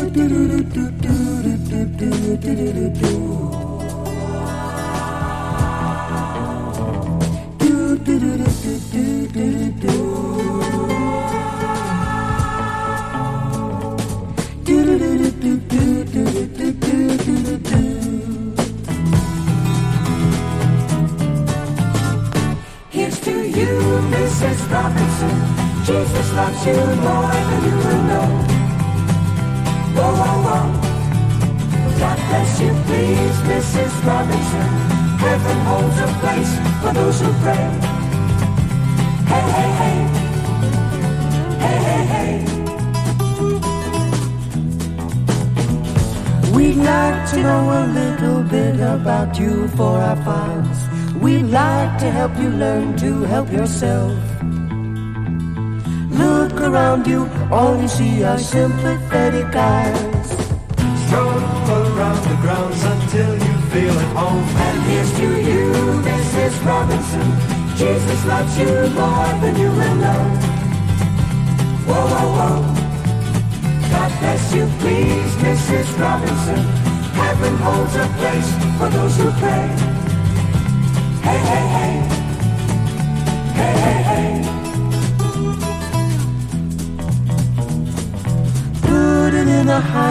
Here's to you, Mrs. Robinson. Jesus loves you more than you will know. Whoa, whoa, whoa. God bless you, please, Mrs. Robinson. Heaven holds a place for those who pray. Hey, hey, hey. Hey, hey, hey. We'd like to know a little bit about you for our files. We'd like to help you learn to help yourself. Look around you, all you see are sympathetic eyes. Stroll around the grounds until you feel at home. And here's to you, Mrs. Robinson. Jesus loves you more than you will know. Whoa, whoa, whoa. God bless you, please, Mrs. Robinson. Heaven holds a place for those who pray. Hey, hey, hey.